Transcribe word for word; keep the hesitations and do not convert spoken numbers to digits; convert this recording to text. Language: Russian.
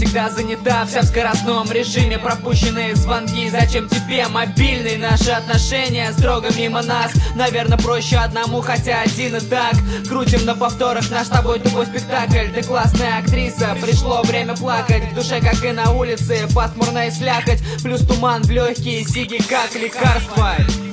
всегда занята, вся в скоростном режиме. Пропущенные звонки, зачем тебе мобильный? Наши отношения строго мимо нас. Наверное, проще одному, хотя один и так. Крутим на повторах наш с тобой тупой спектакль. Ты классная актриса, пришло время плакать. В душе, как и на улице, пасмурная слякоть. Плюс туман в легкие, сиги как лекарство.